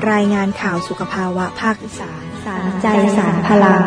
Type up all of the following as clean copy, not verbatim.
รายงานข่าวสุขภาวะภาคอีสานสารใจสารพลัง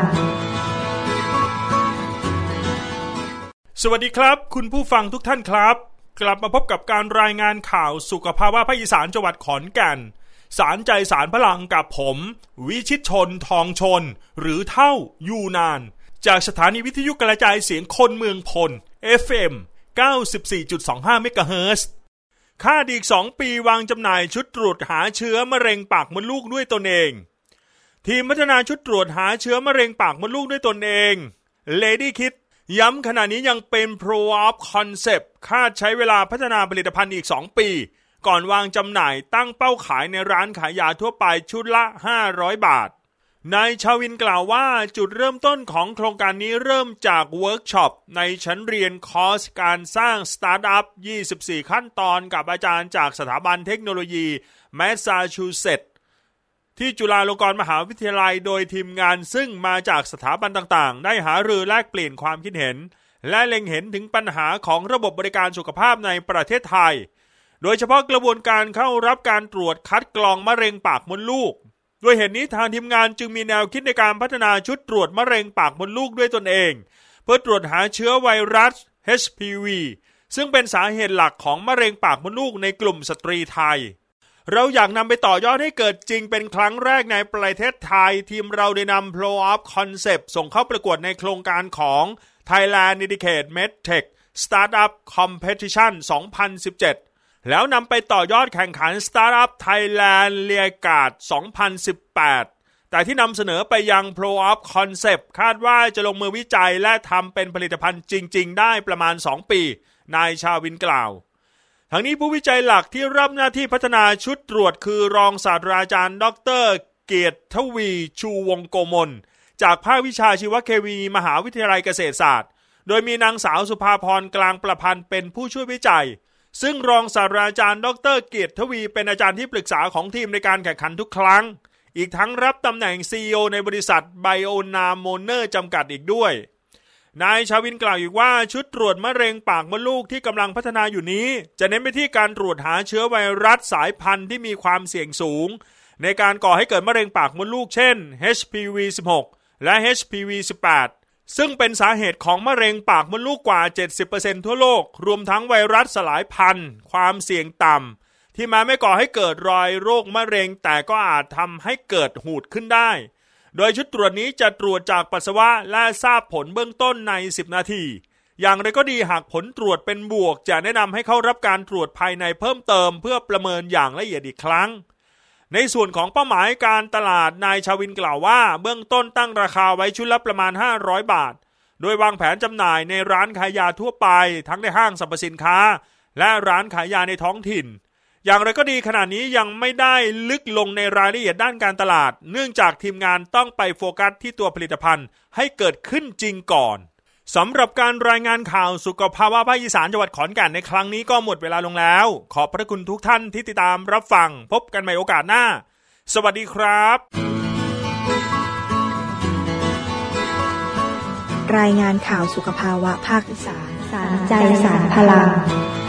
สวัสดีครับคุณผู้ฟังทุกท่านครับกลับมาพบกับการรายงานข่าวสุขภาวะภาคอีสานจังหวัดขอนแก่นสารใจสารพลังกับผมวิชิตชนทองชนหรือเท่ายูนานจากสถานีวิทยุกระจายเสียงคนเมืองพล FM 94.25 เมกะเฮิรตซ์คาดอีก2 ปีวางจำหน่ายชุดตรวจหาเชื้อมะเร็งปากมดลูกด้วยตนเองทีมพัฒนาชุดตรวจหาเชื้อมะเร็งปากมดลูกด้วยตนเอง Lady Kit ย้ำขณะนี้ยังเป็น Pro of Concept คาดใช้เวลาพัฒนาผลิตภัณฑ์อีก2 ปีก่อนวางจำหน่ายตั้งเป้าขายในร้านขายยาทั่วไปชุดละ500 บาทนายชวินกล่าวว่าจุดเริ่มต้นของโครงการนี้เริ่มจากเวิร์กช็อปในชั้นเรียนคอร์สการสร้างสตาร์ทอัพ24ขั้นตอนกับอาจารย์จากสถาบันเทคโนโลยีแมสซาชูเซตส์ที่จุฬาลงกรณ์มหาวิทยาลัยโดยทีมงานซึ่งมาจากสถาบันต่างๆได้หารือแลกเปลี่ยนความคิดเห็นและเล็งเห็นถึงปัญหาของระบบบริการสุขภาพในประเทศไทยโดยเฉพาะกระบวนการเข้ารับการตรวจคัดกรองมะเร็งปากมดลูกด้วยเหตุนี้ทางทีมงานจึงมีแนวคิดในการพัฒนาชุดตรวจมะเร็งปากมดลูกด้วยตนเองเพื่อตรวจหาเชื้อไวรัส HPV ซึ่งเป็นสาเหตุหลักของมะเร็งปากมดลูกในกลุ่มสตรีไทยเราอยากนำไปต่อยอดให้เกิดจริงเป็นครั้งแรกในประเทศไทยทีมเราได้นำ Pro of Concept ส่งเข้าประกวดในโครงการของ Thailand Dedicated MedTech Startup Competition 2017 แล้วนำไปต่อยอดแข่งขัน Startup Thailand Leaguard 2018 แต่ที่นำเสนอไปยัง Pro of Concept คาดว่าจะลงมือวิจัยและทำเป็นผลิตภัณฑ์จริงๆได้ประมาณ2 ปีนายชาวินกล่าวทั้งนี้ผู้วิจัยหลักที่รับหน้าที่พัฒนาชุดตรวจคือรองศาสตราจารย์ดร.เกียรติทวีชูวงโกมลจากภาควิชาชีวเคมีมหาวิทยาลัยเกษตรศาสตร์โดยมีนางสาวสุภาพรกลางประพันธ์เป็นผู้ช่วยวิจัยซึ่งรองศาสตราจารย์ดร.เกียรติทวีเป็นอาจารย์ที่ปรึกษาของทีมในการแข่งขันทุกครั้งอีกทั้งรับตำแหน่ง CEO ในบริษัทไบโอนาโมเนอร์จำกัดอีกด้วยนายชาวินกล่าวอีกว่าชุดตรวจมะเร็งปากมดลูกที่กำลังพัฒนาอยู่นี้จะเน้นไปที่การตรวจหาเชื้อไวรัสสายพันธุ์ที่มีความเสี่ยงสูงในการก่อให้เกิดมะเร็งปากมดลูกเช่น HPV 16 และ HPV 18 ซึ่งเป็นสาเหตุของมะเร็งปากมดลูกกว่า 70% ทั่วโลกรวมทั้งไวรัสสลายพันธุ์ความเสี่ยงต่ำที่มาไม่ก่อให้เกิดรอยโรคมะเร็งแต่ก็อาจทำให้เกิดหูดขึ้นได้โดยชุดตรวจนี้จะตรวจจากปัสสาวะและทราบผลเบื้องต้นใน10 นาทีอย่างไรก็ดีหากผลตรวจเป็นบวกจะแนะนำให้เข้ารับการตรวจภายในเพิ่มเติมเพื่อประเมินอย่างละเอียดอีกครั้งในส่วนของเป้าหมายการตลาดนายชาวินกล่าวว่าเบื้องต้นตั้งราคาไว้ชุดละประมาณ500 บาทโดยวางแผนจำหน่ายในร้านขายยาทั่วไปทั้งในห้างสรรพสินค้าและร้านขายยาในท้องถิ่นอย่างไรก็ดีขณะนี้ยังไม่ได้ลึกลงในรายละเอียดด้านการตลาดเนื่องจากทีมงานต้องไปโฟกัสที่ตัวผลิตภัณฑ์ให้เกิดขึ้นจริงก่อนสำหรับการรายงานข่าวสุขภาวะภาคอีสานจังหวัดขอนแก่นในครั้งนี้ก็หมดเวลาลงแล้วขอบพระคุณทุกท่านที่ติดตามรับฟังพบกันใหม่โอกาสหน้าสวัสดีครับรายงานข่าวสุขภาวะภาคอีสานสารใจสารพลัง